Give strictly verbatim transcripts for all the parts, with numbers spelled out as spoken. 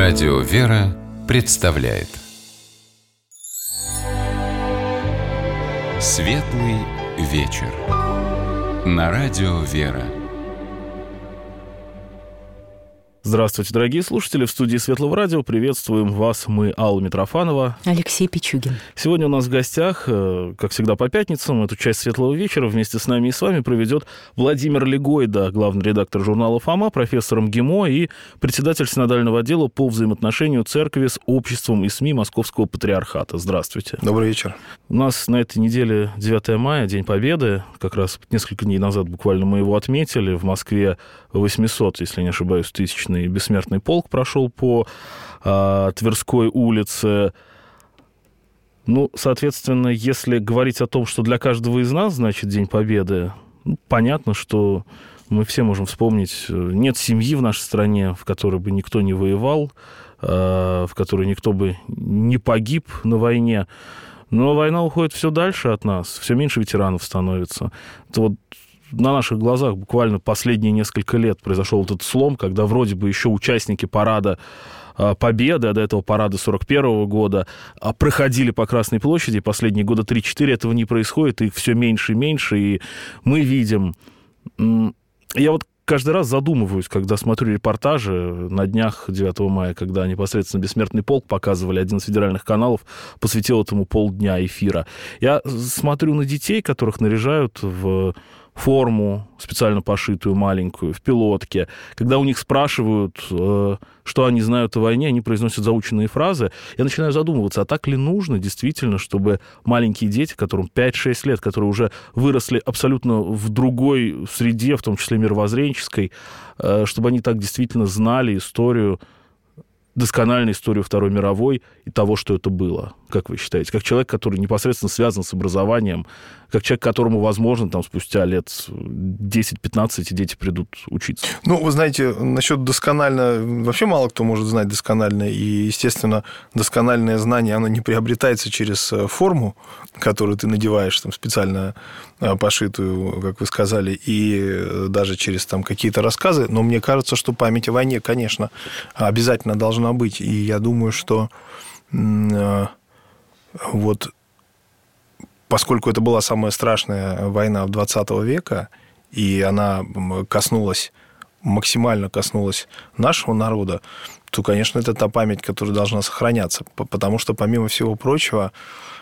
Радио «Вера» представляет Светлый вечер на Радио «Вера». Здравствуйте, дорогие слушатели. В студии Светлого радио приветствуем вас. Мы Алла Митрофанова, Алексей Пичугин. Сегодня у нас в гостях, как всегда по пятницам, эту часть Светлого вечера вместе с нами и с вами проведет Владимир Легойда, главный редактор журнала «Фома», профессор МГИМО и председатель синодального отдела по взаимоотношению церкви с обществом и СМИ Московского патриархата. Здравствуйте. Добрый вечер. У нас на этой неделе девятое мая, День Победы. Как раз несколько дней назад буквально мы его отметили. В Москве восемьсот, если не ошибаюсь, тысячный бессмертный полк прошел по а, Тверской улице. Ну, соответственно, если говорить о том, что для каждого из нас значит День Победы, ну, понятно, что мы все можем вспомнить, нет семьи в нашей стране, в которой бы никто не воевал, а, в которой никто бы не погиб на войне. Но война уходит все дальше от нас, все меньше ветеранов становится. Это вот на наших глазах буквально последние несколько лет произошел вот этот слом, когда вроде бы еще участники парада Победы, а до этого парада сорок первого года, проходили по Красной площади. Последние года три-четыре этого не происходит, их все меньше и меньше, и мы видим... Я вот каждый раз задумываюсь, когда смотрю репортажи на днях девятого мая, когда непосредственно «Бессмертный полк» показывали, один из федеральных каналов посвятил этому полдня эфира. Я смотрю на детей, которых наряжают в форму специально пошитую, маленькую, в пилотке. Когда у них спрашивают, что они знают о войне, они произносят заученные фразы. Я начинаю задумываться, а так ли нужно действительно, чтобы маленькие дети, которым пять-шесть лет, которые уже выросли абсолютно в другой среде, в том числе мировоззренческой, чтобы они так действительно знали историю, доскональную историю Второй мировой и того, что это было. Как вы считаете? Как человек, который непосредственно связан с образованием, как человек, которому, возможно, там, спустя лет десять-пятнадцать эти дети придут учиться? Ну, вы знаете, насчет досконально... Вообще мало кто может знать досконально. И, естественно, доскональное знание, оно не приобретается через форму, которую ты надеваешь, там, специально пошитую, как вы сказали, и даже через там какие-то рассказы. Но мне кажется, что память о войне, конечно, обязательно должна быть. И я думаю, что вот поскольку это была самая страшная война двадцатого века, и она коснулась, максимально коснулась нашего народа, то, конечно, это та память, которая должна сохраняться. Потому что, помимо всего прочего,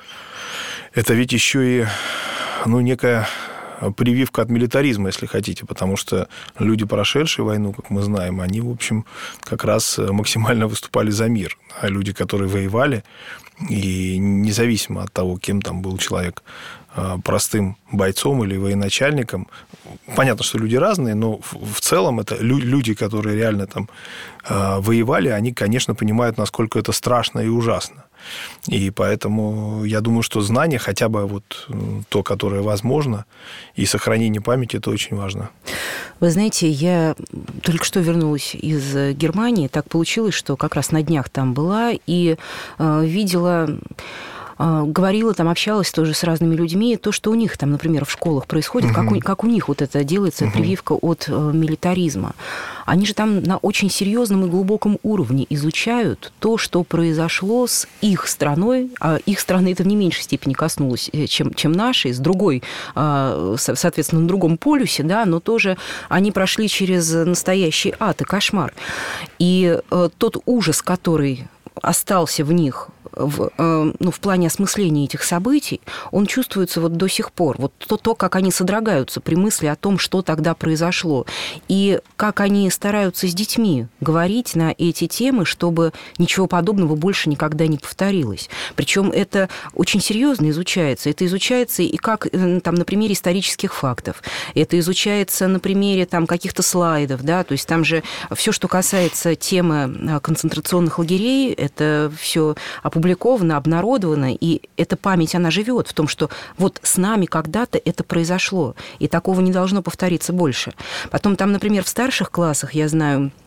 это ведь еще и, ну, некая прививка от милитаризма, если хотите, потому что люди, прошедшие войну, как мы знаем, они, в общем, как раз максимально выступали за мир. А люди, которые воевали, и независимо от того, кем там был человек, простым бойцом или военачальником, понятно, что люди разные, но в целом это люди, которые реально там воевали, они, конечно, понимают, насколько это страшно и ужасно. И поэтому я думаю, что знание, хотя бы вот то, которое возможно, и сохранение памяти, это очень важно. Вы знаете, я только что вернулась из Германии. Так получилось, что как раз на днях там была и э, видела... говорила, там общалась тоже с разными людьми, то, что у них там, например, в школах происходит, uh-huh. как, у, как у них вот это делается, uh-huh. прививка от э, милитаризма. Они же там на очень серьезном и глубоком уровне изучают то, что произошло с их страной, а их страны это в не меньшей степени коснулось, чем, чем нашей, с другой, э, соответственно, на другом полюсе, да, но тоже они прошли через настоящий ад и кошмар. И э, тот ужас, который остался в них в, ну, в плане осмысления этих событий, он чувствуется вот до сих пор. Вот то, то, как они содрогаются при мысли о том, что тогда произошло, и как они стараются с детьми говорить на эти темы, чтобы ничего подобного больше никогда не повторилось. Причем это очень серьезно изучается. Это изучается и как там, на примере исторических фактов. Это изучается на примере там, каких-то слайдов. Да? То есть там же все, что касается темы концентрационных лагерей, это все опубликовано, обнародовано, и эта память, она живет в том, что вот с нами когда-то это произошло, и такого не должно повториться больше. Потом там, например, в старших классах, я знаю,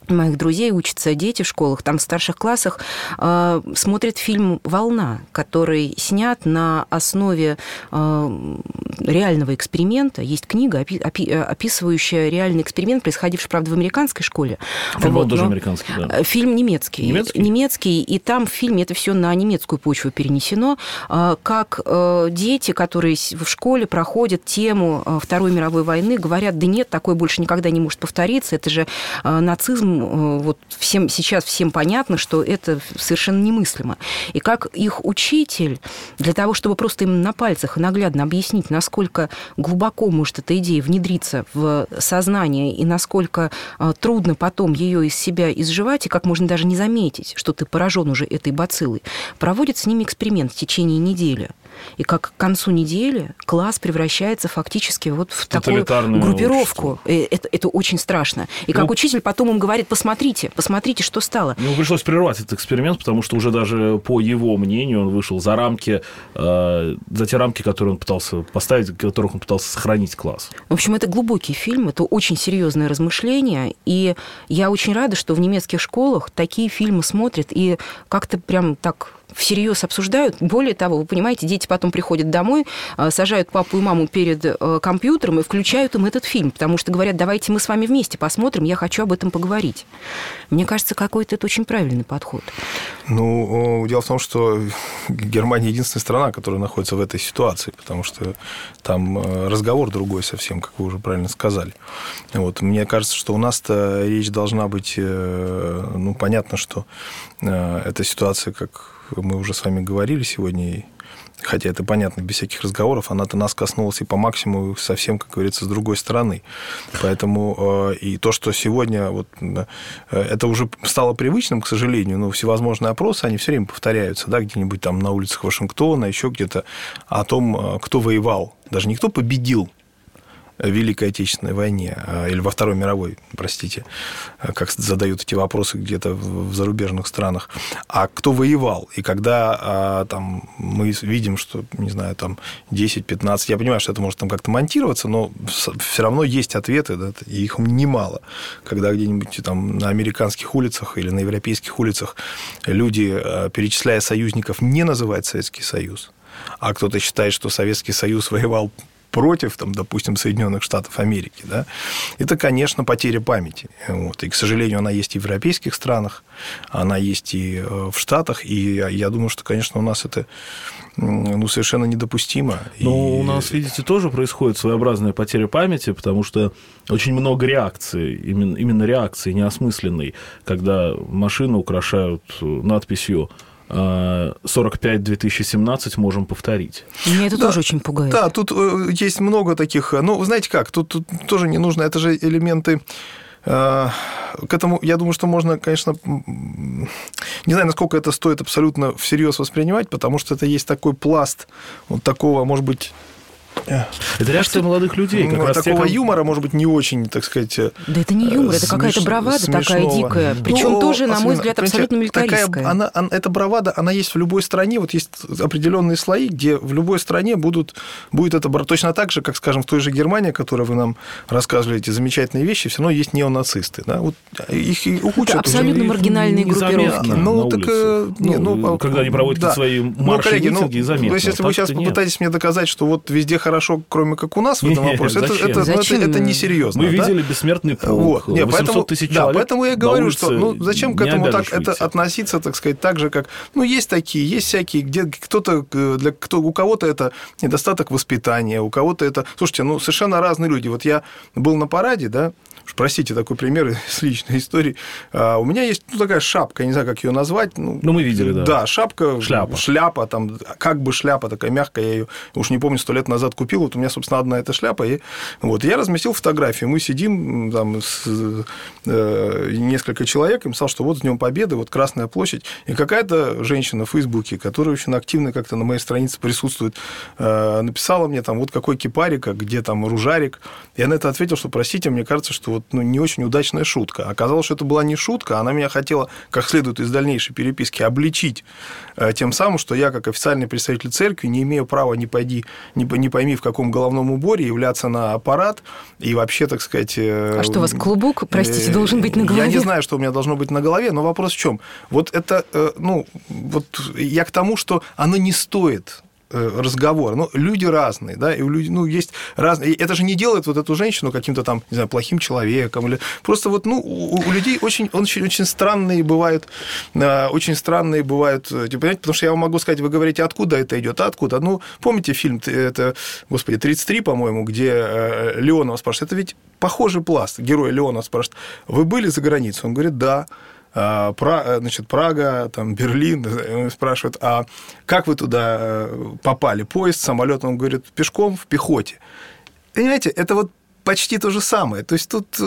моих друзей учатся дети в школах, там в старших классах э, смотрят фильм «Волна», который снят на основе э, реального эксперимента. Есть книга, опи- опи- описывающая реальный эксперимент, происходивший, правда, в американской школе. Фильм вот, тоже американский, да. Фильм немецкий. Немецкий? Немецкий, и там в фильме это все на немецкую почву перенесено, э, как э, дети, которые в школе проходят тему э, Второй мировой войны, говорят, да нет, такое больше никогда не может повториться, это же э, нацизм. Вот всем, сейчас всем понятно, что это совершенно немыслимо. И как их учитель, для того, чтобы просто им на пальцах и наглядно объяснить, насколько глубоко может эта идея внедриться в сознание и насколько трудно потом ее из себя изживать, и как можно даже не заметить, что ты поражен уже этой бациллой, проводит с ними эксперимент в течение недели. И как к концу недели класс превращается фактически вот в такую группировку. Это, это очень страшно. И как ну, учитель потом им говорит, посмотрите, посмотрите, что стало. Ему пришлось прервать этот эксперимент, потому что уже даже по его мнению он вышел за рамки, э, за те рамки, которые он пытался поставить, в которых он пытался сохранить класс. В общем, это глубокий фильм, это очень серьезное размышление, и я очень рада, что в немецких школах такие фильмы смотрят и как-то прям так всерьез обсуждают. Более того, вы понимаете, дети потом приходят домой, сажают папу и маму перед компьютером и включают им этот фильм, потому что говорят, давайте мы с вами вместе посмотрим, я хочу об этом поговорить. Мне кажется, какой-то это очень правильный подход. Ну, дело в том, что Германия единственная страна, которая находится в этой ситуации, потому что там разговор другой совсем, как вы уже правильно сказали. Вот. Мне кажется, что у нас-то речь должна быть, ну, понятно, что эта ситуация, как мы уже с вами говорили сегодня, хотя это понятно, без всяких разговоров, она-то нас коснулась и по максимуму совсем, как говорится, с другой стороны. Поэтому и то, что сегодня вот, это уже стало привычным, к сожалению, но всевозможные опросы, они все время повторяются, да, где-нибудь там на улицах Вашингтона, еще где-то, о том, кто воевал. Даже не кто победил в Великой Отечественной войне, или во Второй мировой, простите, как задают эти вопросы где-то в зарубежных странах, а кто воевал. И когда там, мы видим, что, не знаю, там десять-пятнадцать, я понимаю, что это может там как-то монтироваться, но все равно есть ответы, да, и их немало. Когда где-нибудь там на американских улицах или на европейских улицах люди, перечисляя союзников, не называют Советский Союз, а кто-то считает, что Советский Союз воевал против, там, допустим, Соединенных Штатов Америки, да, это, конечно, потеря памяти. Вот. И, к сожалению, она есть и в европейских странах, она есть и в Штатах, и я думаю, что, конечно, у нас это, ну, совершенно недопустимо. Но и... у нас, видите, тоже происходит своеобразная потеря памяти, потому что очень много реакций, именно, именно реакции неосмысленной, когда машины украшают надписью сорок пять две тысячи семнадцать можем повторить. Меня это да, тоже очень пугает. Да, тут есть много таких... Ну, знаете как, тут, тут тоже не нужно... Это же элементы... К этому, я думаю, что можно, конечно... Не знаю, насколько это стоит абсолютно всерьез воспринимать, потому что это есть такой пласт вот такого, может быть... Это реакция молодых людей. Как ну, раз такого те, юмора, может быть, не очень, так сказать... Да это не юмор, это какая-то бравада смешного. Такая дикая. Причем ну, тоже, на мой взгляд, абсолютно милитаристская. Она, она, эта бравада, она есть в любой стране. Вот есть определенные слои, где в любой стране будут, будет это точно так же, как, скажем, в той же Германии, о которой вы нам рассказывали эти замечательные вещи, все равно есть неонацисты. Да? Вот их учат. Это абсолютно уже маргинальные группировки. Ну, так, не, ну, ну, когда они проводят да. свои марши, ну, коллеги, митинги, ну, заметно. То есть, если вы сейчас попытаетесь мне доказать, что вот везде хорошо, кроме как у нас в этом Нет, вопросе, это, это, это, это несерьезно. Мы да? видели бессмертный полк, вот. Нет, поэтому, тысяч да, человек. Поэтому я говорю, что ну, зачем к этому так это относиться, так сказать, так же, как... Ну, есть такие, есть всякие, где кто-то, для, кто, у кого-то это недостаток воспитания, у кого-то это... Слушайте, ну, совершенно разные люди. Вот я был на параде, да, простите, такой пример из личной истории. А, у меня есть ну, такая шапка, я не знаю, как ее назвать. Ну, ну мы видели, да. Да, шапка, шляпа. шляпа, там, как бы шляпа такая мягкая, я ее, уж не помню, сто лет назад купил, вот у меня, собственно, одна эта шляпа, и вот, я разместил фотографию, мы сидим, там, с, э, несколько человек, им сказал, что вот с Днем Победы, вот Красная площадь, и какая-то женщина в Фейсбуке, которая очень активно как-то на моей странице присутствует, э, написала мне там, вот какой кипарик, а где там ружарик, я на это ответил, что, простите, мне кажется, что вот ну, не очень удачная шутка. Оказалось, что это была не шутка, она меня хотела, как следует из дальнейшей переписки, обличить тем самым, что я, как официальный представитель церкви, не имею права, не пойди, не, не пойми пойми в каком головном уборе, являться на аппарат и вообще, так сказать... А что, у вас клубок, простите, должен быть на голове? Я не знаю, что у меня должно быть на голове, но вопрос в чем? Вот это, ну, вот я к тому, что оно не стоит... разговор. Ну, люди разные, да, и у людей, ну, есть разные... Это же не делает вот эту женщину каким-то там, не знаю, плохим человеком, или... Просто вот, ну, у, у людей очень, очень, очень странные бывают, очень странные бывают, понимаете, потому что я вам могу сказать, вы говорите, откуда это идет, а откуда? Ну, помните фильм, это, господи, тридцать три, по-моему, где Леонова спрашивает, это ведь похожий пласт, герой Леонова спрашивает, вы были за границей? Он говорит, да. Пра, значит, Прага, там, Берлин, спрашивают, а как вы туда попали? Поезд, самолет? Он говорит, пешком, в пехоте. Понимаете, это вот почти то же самое. То есть тут...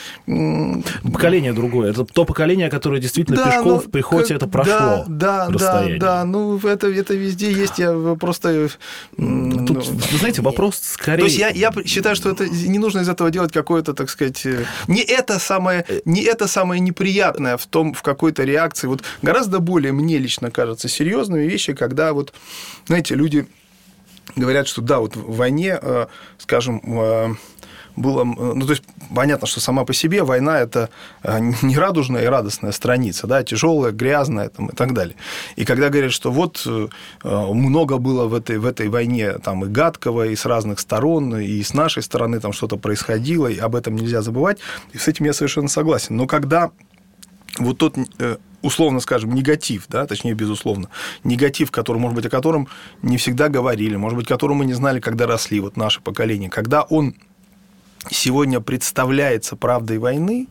Поколение другое. Это то поколение, которое действительно да, пешком ну, в пехоте как... это прошло. Да, да, да, да. Ну, это, это везде есть. Я просто... Тут, вы знаете, вопрос скорее... То есть я, я считаю, что это не нужно из этого делать какое-то, так сказать... Не это самое, не это самое неприятное в том, в какой-то реакции. Вот гораздо более, мне лично кажется, серьезными вещи, когда вот, знаете, люди говорят, что да, вот в войне, скажем... было, ну, то есть, понятно, что сама по себе война – это не радужная и радостная страница, да, тяжелая, грязная там, и так далее. И когда говорят, что вот много было в этой, в этой войне там, и гадкого, и с разных сторон, и с нашей стороны там что-то происходило, и об этом нельзя забывать, и с этим я совершенно согласен. Но когда вот тот, условно скажем, негатив, да, точнее, безусловно, негатив, который, может быть, о котором не всегда говорили, может быть, которого мы не знали, когда росли, вот наше поколение, когда он сегодня представляется правдой войны,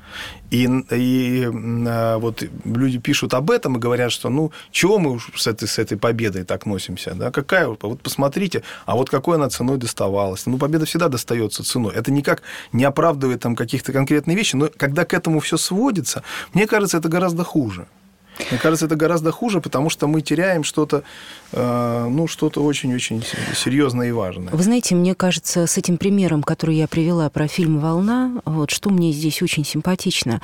и, и вот люди пишут об этом и говорят, что ну, чего мы уж с этой, с этой победой так носимся, да, какая, вот посмотрите, а вот какой она ценой доставалась. Ну, победа всегда достается ценой. Это никак не оправдывает там каких-то конкретных вещей, но когда к этому все сводится, мне кажется, это гораздо хуже. Мне кажется, это гораздо хуже, потому что мы теряем что-то, ну, что-то очень-очень серьезное и важное. Вы знаете, мне кажется, с этим примером, который я привела про фильм «Волна», вот, что мне здесь очень симпатично,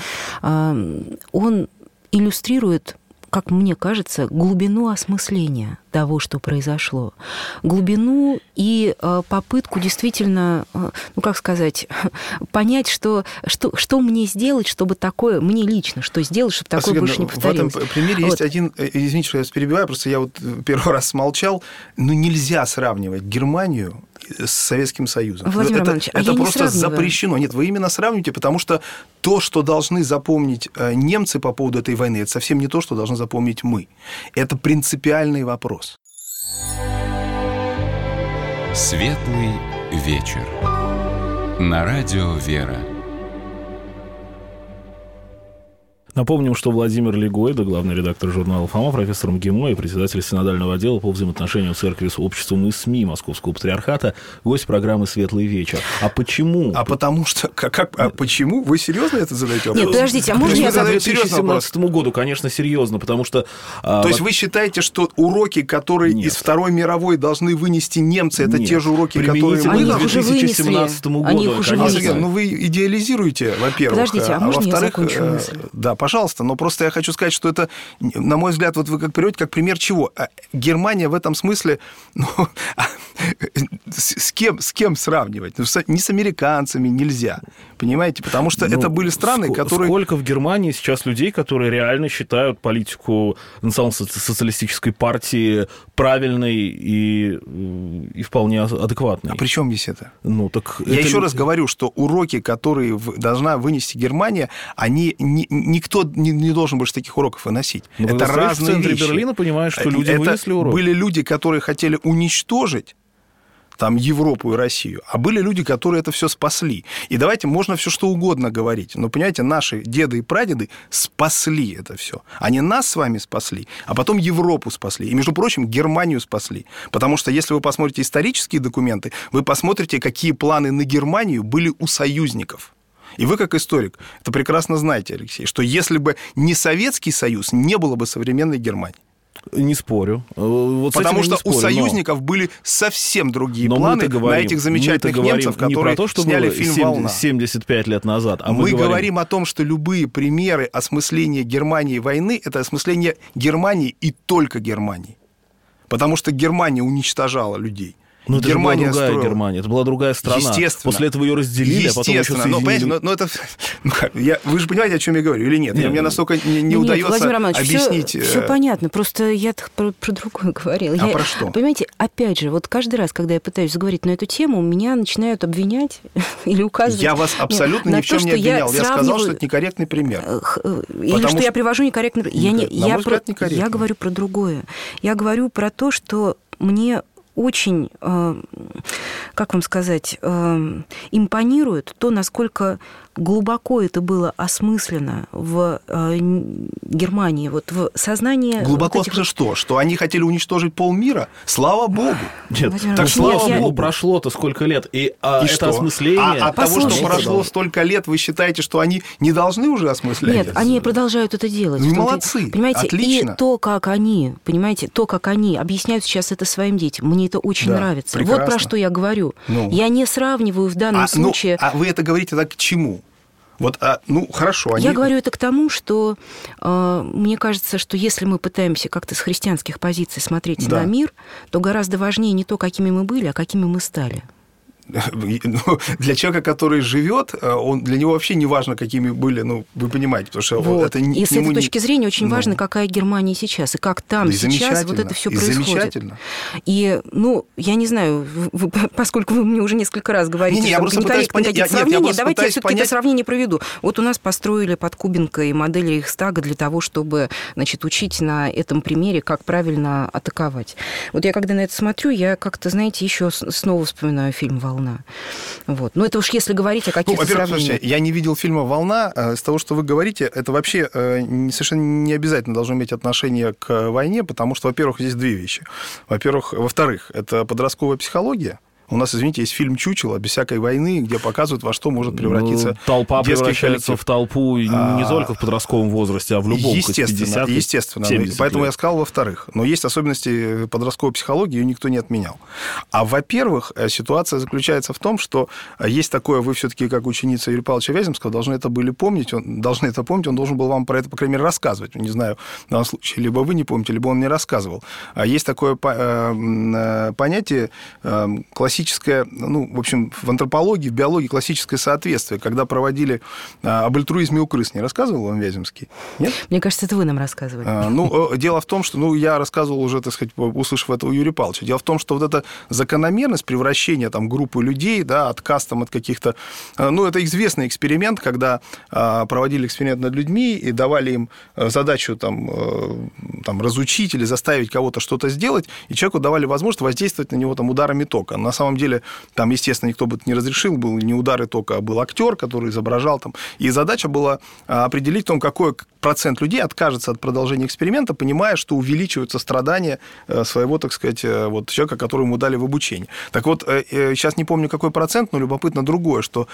он иллюстрирует, как мне кажется, глубину осмысления того, что произошло. Глубину и попытку действительно, ну, как сказать, понять, что, что, что мне сделать, чтобы такое, мне лично, что сделать, чтобы такое больше не повторилось. В этом примере вот. Есть один, извините, что я вас перебиваю, просто я вот первый раз смолчал, но нельзя сравнивать Германию с Советским Союзом. Владимир это Иванович, а это я просто не запрещено. Нет, вы именно сравниваете, потому что то, что должны запомнить немцы по поводу этой войны, это совсем не то, что должны запомнить мы. Это принципиальный вопрос. Светлый вечер. На радио «Вера». Напомним, что Владимир Легойда, главный редактор журнала «Фома», профессор МГИМО и председатель синодального отдела по взаимоотношению церкви с обществом и СМИ Московского патриархата, гость программы «Светлый вечер». А почему? А потому что... Как, как, а почему? Вы серьезно это задаете вопрос? Нет, подождите, а можно я задаю серьезно? К две тысячи семнадцатому году, конечно, серьезно, потому что... То а, есть вот... вы считаете, что уроки, которые Нет. из Второй мировой должны вынести немцы, это Нет. те же уроки, которые мы должны... к две тысячи семнадцатому году, конечно. Ну, вы идеализируете, во-первых. Подождите, а, а можно я закончу мысль? Да, пожалуйста, но просто я хочу сказать, что это, на мой взгляд, вот вы как приводите, как пример чего? Германия в этом смысле, ну, с кем, с кем сравнивать? Ну, не с американцами нельзя, понимаете? Потому что ну, это были страны, ск- которые... Сколько в Германии сейчас людей, которые реально считают политику национал-социалистической партии правильной и, и вполне адекватной? А при чем здесь это? Ну, так я это... еще раз говорю, что уроки, которые должна вынести Германия, они... Ни, никто не, не должен больше таких уроков выносить. Но это разные в центре вещи. Берлина понимаешь, что люди это вынесли уроки. Были люди, которые хотели уничтожить там Европу и Россию, а были люди, которые это все спасли. И давайте, можно все что угодно говорить, но, понимаете, наши деды и прадеды спасли это все. Они нас с вами спасли, а потом Европу спасли. И, между прочим, Германию спасли. Потому что, если вы посмотрите исторические документы, вы посмотрите, какие планы на Германию были у союзников. И вы, как историк, это прекрасно знаете, Алексей, что если бы не Советский Союз, не было бы современной Германии. Не спорю. Вот Потому что спорю, у союзников но... были совсем другие но планы говорим, на этих замечательных немцев, которые не про то, что сняли фильм «Волна». семьдесят пять лет назад. А мы мы говорим... говорим о том, что любые примеры осмысления Германии войны – это осмысление Германии и только Германии. Потому что Германия уничтожала людей. Но это Германия же была другая строила... Германия, это была другая страна. Естественно. После этого ее разделили, а потом еще Естественно. соединили. Но, понимаете, но, но это... Ну, как, я, вы же понимаете, о чем я говорю, или нет? нет Мне настолько не, не нет, удается Владимир Романович, объяснить... Все, все понятно, просто я про, про другое говорила. А я, про что? Понимаете, опять же, вот каждый раз, когда я пытаюсь заговорить на эту тему, меня начинают обвинять или указывать... Я вас абсолютно нет, ни в чем то, не обвинял. Я, я сказал, сравниваю... что это некорректный пример. Или что, что я привожу некорректный... Я, не, я, про... я говорю про другое. Я говорю про то, что мне... очень, как вам сказать, импонирует то, насколько глубоко это было осмысленно в Германии, вот в сознании... Глубоко вот этих... что? Что они хотели уничтожить полмира? Слава богу! Нет, Владимир так слава я... богу, прошло-то сколько лет, и, а, и это что? осмысление... А от того, что прошло столько лет, вы считаете, что они не должны уже осмыслять? Нет, они продолжают это делать. Ну, молодцы, понимаете, отлично. И то, как они, понимаете, то, как они объясняют сейчас это своим детям, мне это очень да, нравится. Прекрасно. Вот про что я говорю. Ну. Я не сравниваю в данном а, случае... Ну, а вы это говорите так к чему? Вот, а, ну, хорошо. Они... Я говорю это к тому, что э, мне кажется, что если мы пытаемся как-то с христианских позиций смотреть да. на мир, то гораздо важнее не то, какими мы были, а какими мы стали. Для человека, который живет, он, для него вообще не важно, какими были, ну, вы понимаете, потому что вот. это и с этой не... очень важно, очень ну... важно, какая Германия сейчас, и как там и сейчас вот это все происходит. Замечательно. И, ну, я не знаю, вы, поскольку вы мне уже несколько раз говорите, не, не, что некорректные какие-то сравнения, нет, я давайте я все-таки понять... это сравнение проведу. Вот у нас построили под Кубинкой модель Рейхстага для того, чтобы, значит, учить на этом примере, как правильно атаковать. Вот я когда на это смотрю, я как-то, знаете, еще снова вспоминаю фильм «Волна». Вот. Но это уж если говорить о каких-то ну, во-первых, сравнениях. Слушайте, я не видел фильма «Волна». Из того, что вы говорите, это вообще совершенно не обязательно должно иметь отношение к войне, потому что, во-первых, здесь две вещи. Во-первых, во-вторых, это подростковая психология. У нас, извините, есть фильм «Чучело» без всякой войны, где показывают, во что может превратиться ну, толпа превращается коллектив. в толпу а... не только в подростковом возрасте, а в любом. Естественно, естественно. Поэтому лет. я сказал, во-вторых. Но есть особенности подростковой психологии, ее никто не отменял. А во-первых, ситуация заключается в том, что есть такое, вы все-таки, как ученица Юрия Павловича Вяземского, должны это были помнить, он, должны это помнить, он должен был вам про это, по крайней мере, рассказывать. Не знаю, в данном случае, либо вы не помните, либо он мне рассказывал. Есть такое понятие классическое, ну, в общем, в антропологии, в биологии классическое соответствие, когда проводили а, об альтруизме у крыс. Не рассказывал вам Вяземский? Нет? Мне кажется, это вы нам рассказывали. А, ну, дело в том, что, ну, я рассказывал уже, так сказать, услышав это у Юрия Павловича. Дело в том, что вот эта закономерность превращения там группы людей, да, отказ там от каких-то... Ну, это известный эксперимент, когда а, проводили эксперимент над людьми и давали им задачу там, там разучить или заставить кого-то что-то сделать, и человеку давали возможность воздействовать на него там ударами тока. На самом деле, там, естественно, никто бы это не разрешил, был не удары тока, а был актер, который изображал там. И задача была определить, том, какой процент людей откажется от продолжения эксперимента, понимая, что увеличиваются страдания своего, так сказать, вот, человека, которому ему дали в обучение. Так вот, сейчас не помню, какой процент, но любопытно другое, что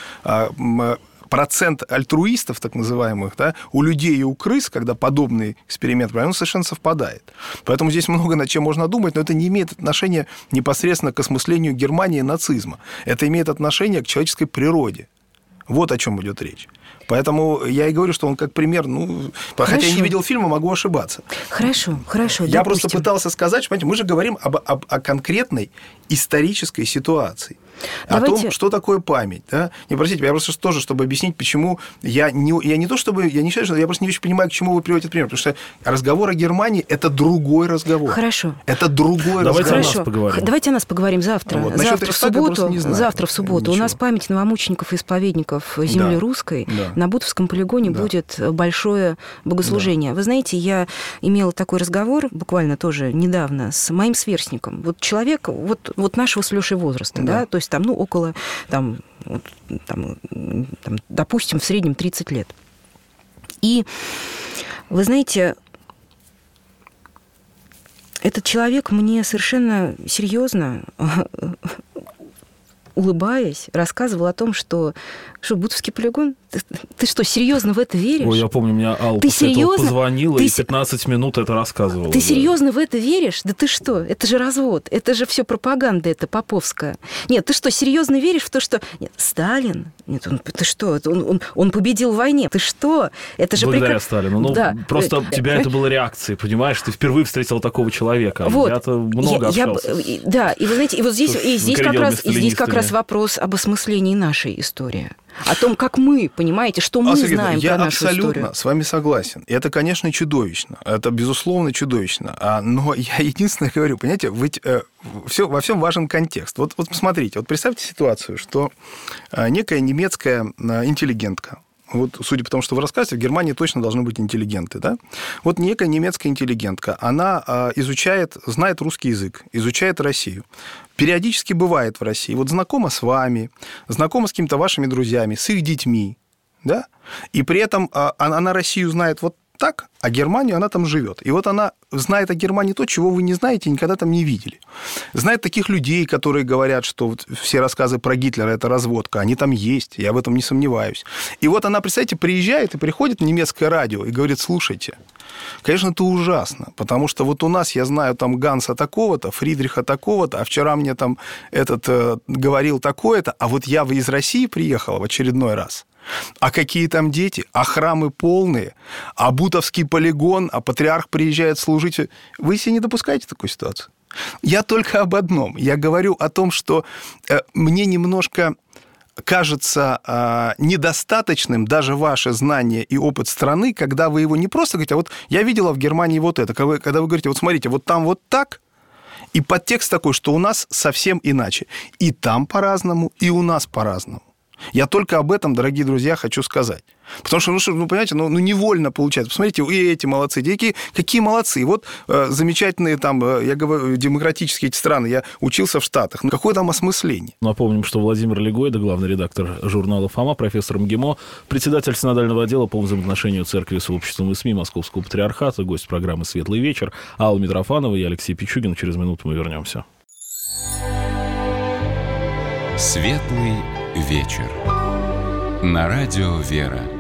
процент альтруистов, так называемых, да, у людей и у крыс, когда подобный эксперимент проводят, он совершенно совпадает. Поэтому здесь много над чем можно думать, но это не имеет отношения непосредственно к осмыслению Германии и нацизма. Это имеет отношение к человеческой природе. Вот о чем идет речь. Поэтому я и говорю, что он как пример, ну, хорошо. Хотя я не видел фильма, могу ошибаться. Хорошо, хорошо. Я допустим. просто пытался сказать, что, понимаете, мы же говорим об, об, о конкретной исторической ситуации. Давайте... О том, что такое память. Да? Не, простите, я просто тоже, чтобы объяснить, почему я не, я не то, чтобы... Я не считаю, что я просто не очень понимаю, к чему вы приводите пример. Потому что разговор о Германии – это другой разговор. Хорошо. Это другой Давайте разговор. о нас поговорим. Давайте о нас поговорим завтра. Вот. Завтра в субботу. Завтра в субботу. Ничего. У нас память новомучеников и исповедников земли да. русской. Да. На Бутовском полигоне да. будет большое богослужение. Да. Вы знаете, я имела такой разговор буквально тоже недавно с моим сверстником. Вот человек вот, вот нашего с Лешей возраста, да. Да? То есть там, ну, около... Там, там, там, допустим, в среднем тридцать лет. И, вы знаете, этот человек мне совершенно серьезно, улыбаясь, рассказывал о том, что, что Бутовский полигон Ты, ты что, серьезно в это веришь? Ой, я помню, меня Алла ты после серьезно? этого позвонила ты... и пятнадцать минут это рассказывала. Ты да. серьезно в это веришь? Да ты что? Это же развод. Это же все пропаганда, это поповская. Нет, ты что, серьезно веришь в то, что... Нет, Сталин? Нет, он, ты что? Он, он, он победил в войне. Ты что? Это же Благодаря прекра... Сталину. Ну, да. просто у тебя это было реакцией, понимаешь? Ты впервые встретил такого человека. Вот. Я-то много я, общался. Я, да, и вы знаете, и вот здесь, и здесь, как раз, и здесь как раз вопрос об осмыслении нашей истории. О том, как мы, понимаете, что мы а, знаем я про нашу историю. Я абсолютно с вами согласен. Это, конечно, чудовищно. Это, безусловно, чудовищно. А, но я единственное говорю, понимаете, ведь э, все, во всем важен контекст. Вот, вот посмотрите, вот представьте ситуацию, что э, некая немецкая э, интеллигентка, вот, судя по тому, что вы рассказываете, в Германии точно должны быть интеллигенты, да? Вот некая немецкая интеллигентка, она э, изучает, знает русский язык, изучает Россию, периодически бывает в России, вот знакома с вами, знакома с какими-то вашими друзьями, с их детьми, да? И при этом э, она Россию знает вот так, а Германию она там живет. И вот она знает о Германии то, чего вы не знаете и никогда там не видели. Знает таких людей, которые говорят, что вот все рассказы про Гитлера – это разводка. Они там есть, я в этом не сомневаюсь. И вот она, представляете, приезжает и приходит на немецкое радио и говорит: слушайте, конечно, это ужасно, потому что вот у нас, я знаю, там Ганса такого-то, Фридриха такого-то, а вчера мне там этот э, говорил такое-то, а вот я из России приехала в очередной раз. А какие там дети? А храмы полные? А Бутовский полигон? А патриарх приезжает служить? Вы себе не допускаете такой ситуации? Я только об одном. Я говорю о том, что э, мне немножко кажется э, недостаточным даже ваше знание и опыт страны, когда вы его не просто говорите, а вот я видела в Германии вот это. Когда вы, когда вы говорите, вот смотрите, вот там вот так, и подтекст такой, что у нас совсем иначе. И там по-разному, и у нас по-разному. Я только об этом, дорогие друзья, хочу сказать. Потому что, ну, что, ну понимаете, ну, ну невольно получается. Посмотрите, и эти молодцы, какие, какие молодцы. Вот э, замечательные там, э, я говорю, демократические эти страны. Я учился в Штатах. Ну, какое там осмысление? Напомним, что Владимир Легойда, главный редактор журнала «Фома», профессор МГИМО, председатель синодального отдела по взаимоотношению церкви с обществом и СМИ Московского патриархата, гость программы «Светлый вечер», Алла Митрофанова и Алексей Пичугин. Через минуту мы вернемся. Светлый вечер. На радио «Вера».